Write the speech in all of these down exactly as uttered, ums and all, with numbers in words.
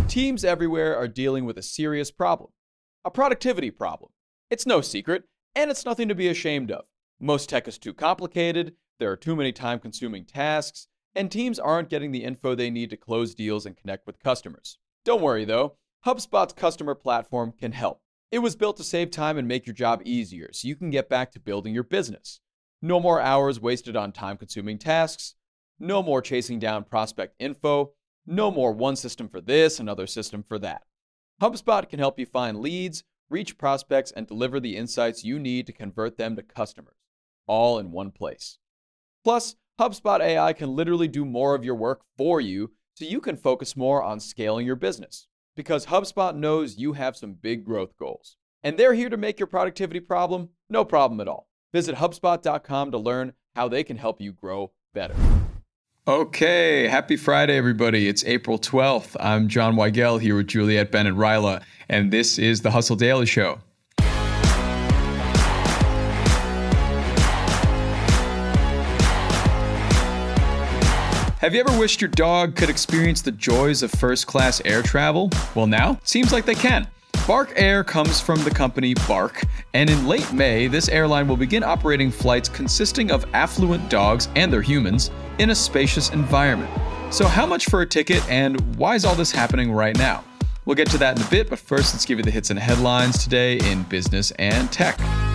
Teams everywhere are dealing with a serious problem, a productivity problem. It's no secret, and it's nothing to be ashamed of. Most tech is too complicated, there are too many time-consuming tasks, and teams aren't getting the info they need to close deals and connect with customers. Don't worry though, HubSpot's customer platform can help. It was built to save time and make your job easier so you can get back to building your business. No more hours wasted on time-consuming tasks, no more chasing down prospect info, no more one system for this, another system for that. HubSpot can help you find leads, reach prospects, and deliver the insights you need to convert them to customers, all in one place. Plus, HubSpot A I can literally do more of your work for you so you can focus more on scaling your business. Because HubSpot knows you have some big growth goals. And they're here to make your productivity problem no problem at all. Visit HubSpot dot com to learn how they can help you grow better. Okay, happy Friday, everybody. It's April twelfth. I'm John Weigel here with Juliet Bennett-Ryla, and this is the Hustle Daily Show. Have you ever wished your dog could experience the joys of first-class air travel? Well, now it seems like they can. Bark Air comes from the company Bark, and in late May, this airline will begin operating flights consisting of affluent dogs and their humans in a spacious environment. So how much for a ticket, and why is all this happening right now? We'll get to that in a bit, but first let's give you the hits and headlines today in business and tech.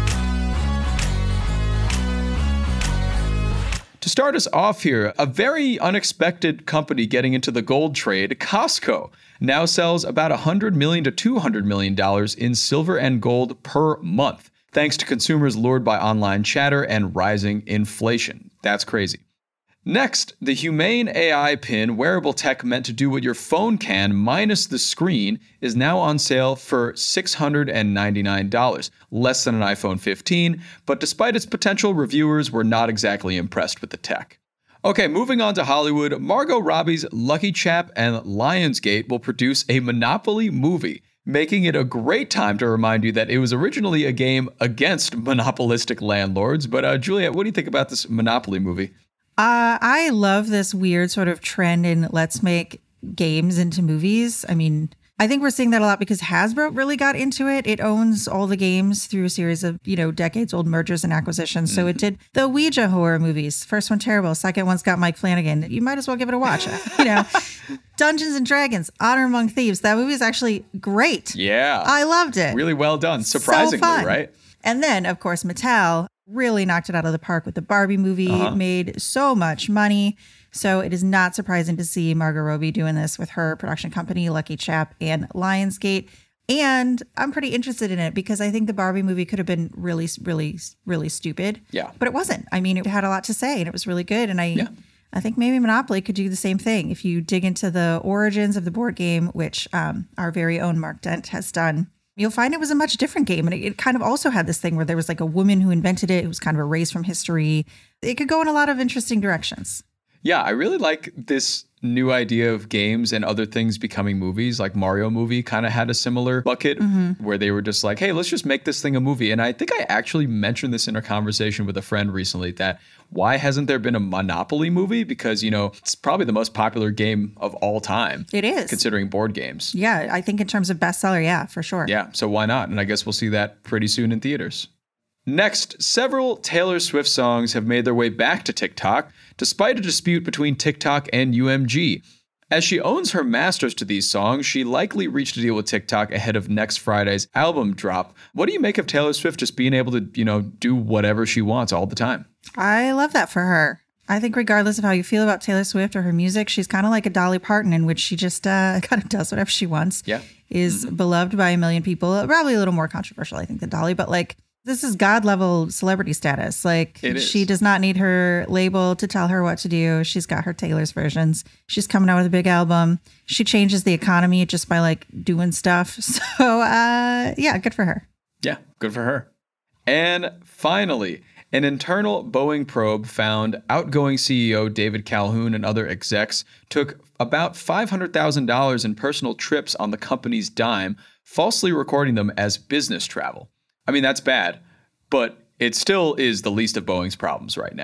To start us off here, a very unexpected company getting into the gold trade, Costco, now sells about one hundred million dollars to two hundred million dollars in silver and gold per month, thanks to consumers lured by online chatter and rising inflation. That's crazy. Next, the Humane A I pin, wearable tech meant to do what your phone can minus the screen, is now on sale for six hundred ninety-nine dollars, less than an iPhone fifteen, but despite its potential, reviewers were not exactly impressed with the tech. Okay, moving on to Hollywood, Margot Robbie's Lucky Chap and Lionsgate will produce a Monopoly movie, making it a great time to remind you that it was originally a game against monopolistic landlords. But uh, Juliet, what do you think about this Monopoly movie? Uh, I love this weird sort of trend in let's make games into movies. I mean, I think we're seeing that a lot because Hasbro really got into it. It owns all the games through a series of, you know, decades old mergers and acquisitions. Mm-hmm. So it did the Ouija horror movies. First one terrible. Second one's got Mike Flanagan. You might as well give it a watch. You know, Dungeons and Dragons, Honor Among Thieves. That movie is actually great. Yeah. I loved it. Really well done. Surprisingly, so fun. Right? And then, of course, Mattel really knocked it out of the park with the Barbie movie, uh-huh. made so much money. So it is not surprising to see Margot Robbie doing this with her production company, Lucky Chap and Lionsgate. And I'm pretty interested in it because I think the Barbie movie could have been really, really, really stupid. Yeah. But it wasn't. I mean, it had a lot to say and it was really good. And I, yeah. I think maybe Monopoly could do the same thing. If you dig into the origins of the board game, which um, our very own Mark Dent has done, you'll find it was a much different game. And it, it kind of also had this thing where there was like a woman who invented it. It was kind of erased from history. It could go in a lot of interesting directions. Yeah, I really like this new idea of games and other things becoming movies. Like Mario movie kind of had a similar bucket mm-hmm. where they were just like, hey, let's just make this thing a movie. And I think I actually mentioned this in a conversation with a friend recently that why hasn't there been a Monopoly movie? Because, you know, it's probably the most popular game of all time. It is. Considering board games. Yeah, I think in terms of bestseller, yeah, for sure. Yeah, so why not? And I guess we'll see that pretty soon in theaters. Next, several Taylor Swift songs have made their way back to TikTok, despite a dispute between TikTok and U M G. As she owns her masters to these songs, she likely reached a deal with TikTok ahead of next Friday's album drop. What do you make of Taylor Swift just being able to, you know, do whatever she wants all the time? I love that for her. I think regardless of how you feel about Taylor Swift or her music, she's kind of like a Dolly Parton in which she just uh, kind of does whatever she wants. Yeah. Is mm-hmm. beloved by a million people. Probably a little more controversial, I think, than Dolly, but like, this is God level celebrity status. Like she does not need her label to tell her what to do. She's got her Taylor's versions. She's coming out with a big album. She changes the economy just by like doing stuff. So uh, yeah, good for her. Yeah, good for her. And finally, an internal Boeing probe found outgoing C E O David Calhoun and other execs took about five hundred thousand dollars in personal trips on the company's dime, falsely recording them as business travel. I mean, that's bad, but it still is the least of Boeing's problems right now.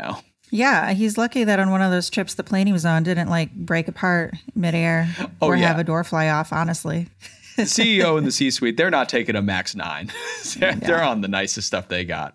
Yeah, he's lucky that on one of those trips the plane he was on didn't like break apart midair Oh, or yeah. have a door fly off, honestly. The C E O and the C-suite, they're not taking a Max nine. they're, Yeah. they're on the nicest stuff they got.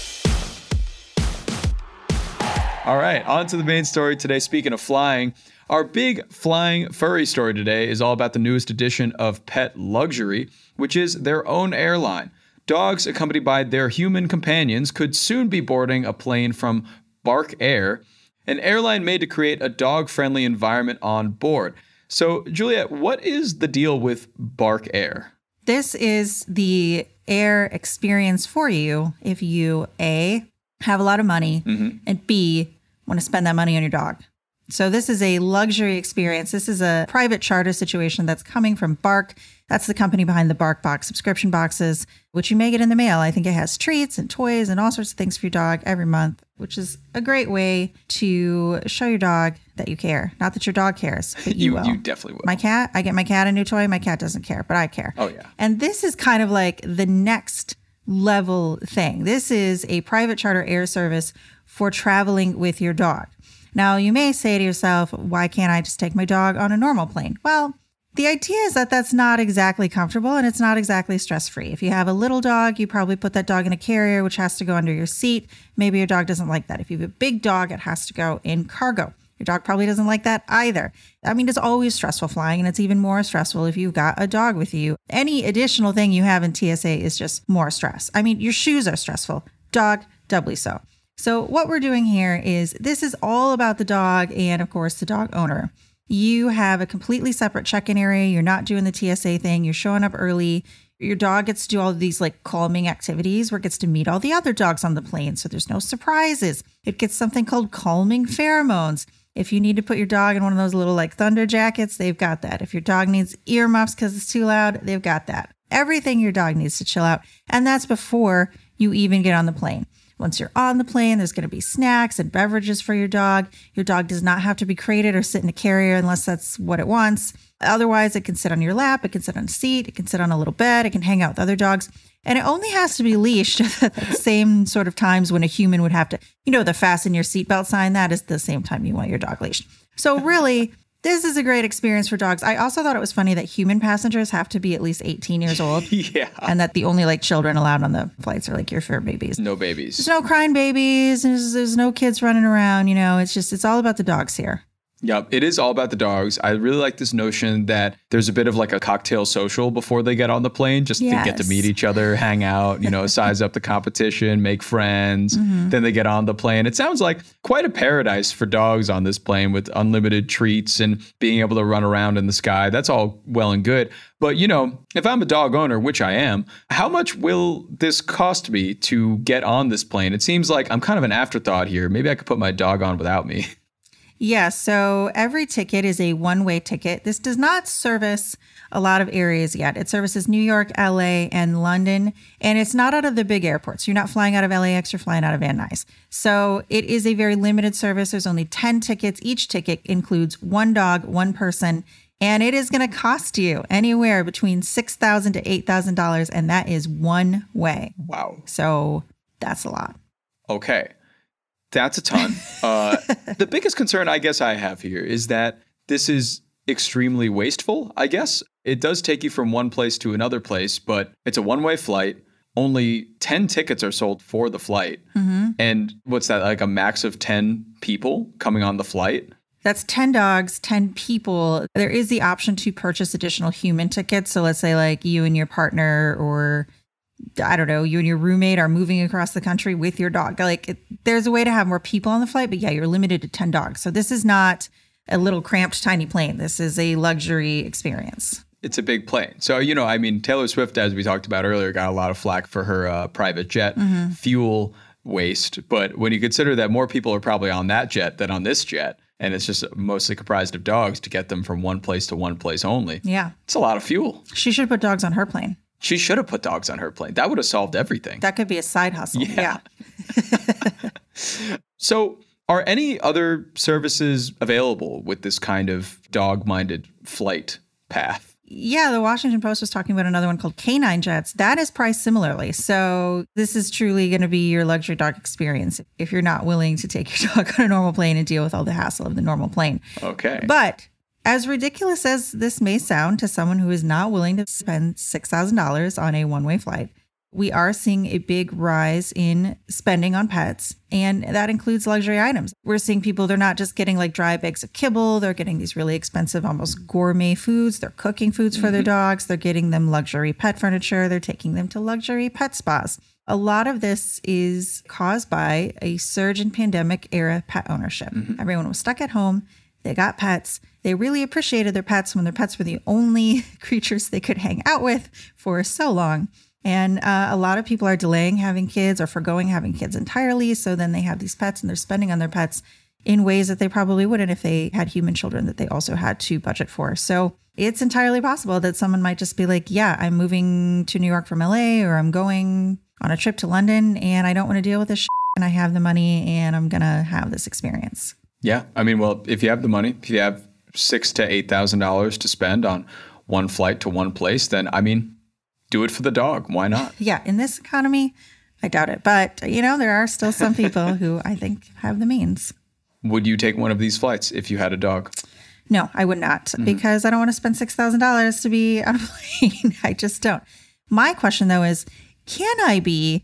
All right, on to the main story today. Speaking of flying, our big flying furry story today is all about the newest edition of Pet Luxury, which is their own airline. Dogs accompanied by their human companions could soon be boarding a plane from Bark Air, an airline made to create a dog-friendly environment on board. So, Juliet, what is the deal with Bark Air? This is the air experience for you if you, A, have a lot of money, Mm-hmm. and B, want to spend that money on your dog. So this is a luxury experience. This is a private charter situation that's coming from Bark. That's the company behind the Bark Box subscription boxes, which you may get in the mail. I think it has treats and toys and all sorts of things for your dog every month, which is a great way to show your dog that you care. Not that your dog cares, but you, You, will. you definitely will. My cat, I get my cat a new toy. My cat doesn't care, but I care. Oh, yeah. And this is kind of like the next level thing. This is a private charter air service for traveling with your dog. Now, you may say to yourself, why can't I just take my dog on a normal plane? Well, the idea is that that's not exactly comfortable and it's not exactly stress-free. If you have a little dog, you probably put that dog in a carrier, which has to go under your seat. Maybe your dog doesn't like that. If you have a big dog, it has to go in cargo. Your dog probably doesn't like that either. I mean, it's always stressful flying, and it's even more stressful if you've got a dog with you. Any additional thing you have in T S A is just more stress. I mean, your shoes are stressful. Dog, doubly so. So what we're doing here is this is all about the dog and, of course, the dog owner. You have a completely separate check-in area. You're not doing the T S A thing. You're showing up early. Your dog gets to do all of these like calming activities where it gets to meet all the other dogs on the plane. So there's no surprises. It gets something called calming pheromones. If you need to put your dog in one of those little like thunder jackets, they've got that. If your dog needs earmuffs because it's too loud, they've got that. Everything your dog needs to chill out. And that's before you even get on the plane. Once you're on the plane, there's going to be snacks and beverages for your dog. Your dog does not have to be crated or sit in a carrier unless that's what it wants. Otherwise, it can sit on your lap. It can sit on a seat. It can sit on a little bed. It can hang out with other dogs. And it only has to be leashed at the same sort of times when a human would have to, you know, the fasten your seatbelt sign. That is the same time you want your dog leashed. So really, this is a great experience for dogs. I also thought it was funny that human passengers have to be at least eighteen years old. Yeah. And that the only like children allowed on the flights are like your fur babies. No babies. There's no crying babies. There's, there's no kids running around. You know, it's just, it's all about the dogs here. Yep, it is all about the dogs. I really like this notion that there's a bit of like a cocktail social before they get on the plane, just Yes. to get to meet each other, hang out, you know, size up the competition, make friends. Mm-hmm. Then they get on the plane. It sounds like quite a paradise for dogs on this plane with unlimited treats and being able to run around in the sky. That's all well and good. But, you know, if I'm a dog owner, which I am, how much will this cost me to get on this plane? It seems like I'm kind of an afterthought here. Maybe I could put my dog on without me. Yeah, so every ticket is a one-way ticket. This does not service a lot of areas yet. It services New York, L A, and London, and it's not out of the big airports. You're not flying out of L A X, you're flying out of Van Nuys. So it is a very limited service. There's only ten tickets. Each ticket includes one dog, one person, and it is going to cost you anywhere between six thousand dollars to eight thousand dollars, and that is one way. Wow. So that's a lot. Okay. That's a ton. Uh, the biggest concern I guess I have here is that this is extremely wasteful, I guess. It does take you from one place to another place, but it's a one-way flight. Only ten tickets are sold for the flight. Mm-hmm. And what's that, like a max of ten people coming on the flight? That's ten dogs, ten people. There is the option to purchase additional human tickets. So let's say like you and your partner, or I don't know, you and your roommate are moving across the country with your dog. Like it, there's a way to have more people on the flight, but yeah, you're limited to ten dogs. So this is not a little cramped, tiny plane. This is a luxury experience. It's a big plane. So, you know, I mean, Taylor Swift, as we talked about earlier, got a lot of flack for her uh, private jet Mm-hmm. fuel waste. But when you consider that more people are probably on that jet than on this jet, and it's just mostly comprised of dogs to get them from one place to one place only, Yeah. it's a lot of fuel. She should put dogs on her plane. She should have put dogs on her plane. That would have solved everything. That could be a side hustle. Yeah. Yeah. So are any other services available with this kind of dog-minded flight path? Yeah, the Washington Post was talking about another one called Canine Jets. That is priced similarly. So this is truly going to be your luxury dog experience if you're not willing to take your dog on a normal plane and deal with all the hassle of the normal plane. Okay. But as ridiculous as this may sound to someone who is not willing to spend six thousand dollars on a one-way flight, we are seeing a big rise in spending on pets, and that includes luxury items. We're seeing people, they're not just getting like dry bags of kibble, they're getting these really expensive, almost gourmet foods. They're cooking foods for mm-hmm. their dogs. They're getting them luxury pet furniture. They're taking them to luxury pet spas. A lot of this is caused by a surge in pandemic era pet ownership. Mm-hmm. Everyone was stuck at home. They got pets. They really appreciated their pets when their pets were the only creatures they could hang out with for so long. And uh, a lot of people are delaying having kids or forgoing having kids entirely. So then they have these pets and they're spending on their pets in ways that they probably wouldn't if they had human children that they also had to budget for. So it's entirely possible that someone might just be like, yeah, I'm moving to New York from L A, or I'm going on a trip to London and I don't want to deal with this shit, and I have the money and I'm going to have this experience. Yeah. I mean, well, if you have the money, if you have six to eight thousand dollars to spend on one flight to one place, then I mean, do it for the dog. Why not? Yeah. In this economy, I doubt it. But, you know, there are still some people who I think have the means. Would you take one of these flights if you had a dog? No, I would not, mm-hmm. because I don't want to spend six thousand dollars to be on a plane. I just don't. My question, though, is can I be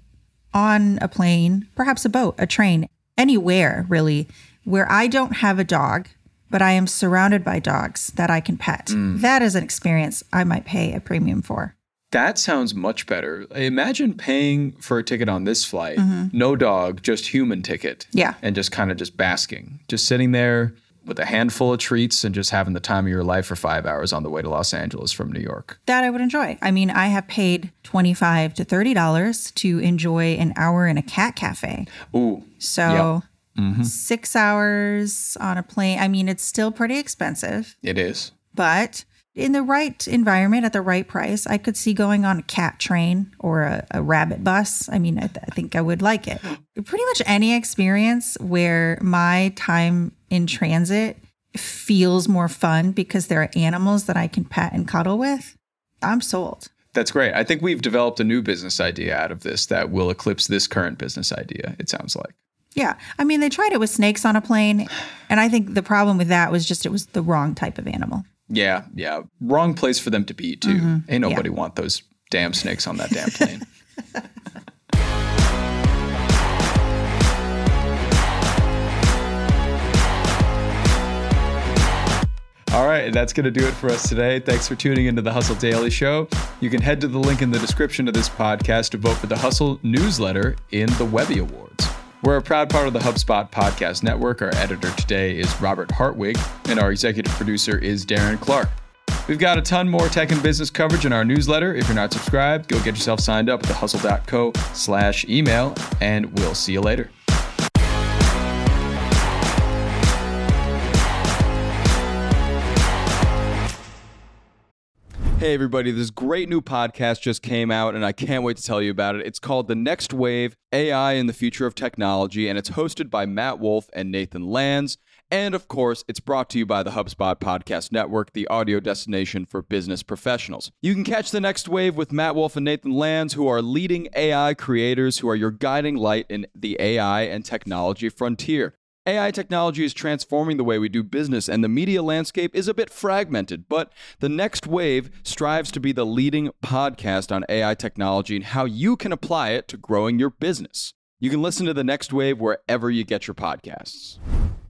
on a plane, perhaps a boat, a train, anywhere really, where I don't have a dog, but I am surrounded by dogs that I can pet? Mm. That is an experience I might pay a premium for. That sounds much better. Imagine paying for a ticket on this flight, mm-hmm. no dog, just human ticket. Yeah. And just kind of just basking, just sitting there with a handful of treats and just having the time of your life for five hours on the way to Los Angeles from New York. That I would enjoy. I mean, I have paid twenty-five to thirty dollars to enjoy an hour in a cat cafe. Ooh. So yep. mm-hmm. six hours on a plane. I mean, it's still pretty expensive. It is. But in the right environment, at the right price, I could see going on a cat train or a, a rabbit bus. I mean, I, th- I think I would like it. Pretty much any experience where my time in transit feels more fun because there are animals that I can pet and cuddle with, I'm sold. That's great. I think we've developed a new business idea out of this that will eclipse this current business idea, it sounds like. Yeah. I mean, they tried it with snakes on a plane, and I think the problem with that was just it was the wrong type of animal. Yeah, yeah. Wrong place for them to be, too. Mm-hmm. Ain't nobody yeah. want those damn snakes on that damn plane. All right, that's going to do it for us today. Thanks for tuning into the Hustle Daily Show. You can head to the link in the description of this podcast to vote for the Hustle newsletter in the Webby Awards. We're a proud part of the HubSpot Podcast Network. Our editor today is Robert Hartwig, and our executive producer is Darren Clark. We've got a ton more tech and business coverage in our newsletter. If you're not subscribed, go get yourself signed up at thehustle.co slash email, and we'll see you later. Hey everybody, this great new podcast just came out and I can't wait to tell you about it. It's called The Next Wave, A I in the Future of Technology, and it's hosted by Matt Wolf and Nathan Lands. And of course, it's brought to you by the HubSpot Podcast Network, the audio destination for business professionals. You can catch The Next Wave with Matt Wolf and Nathan Lands, who are leading A I creators who are your guiding light in the A I and technology frontier. A I technology is transforming the way we do business, and the media landscape is a bit fragmented, but The Next Wave strives to be the leading podcast on A I technology and how you can apply it to growing your business. You can listen to The Next Wave wherever you get your podcasts.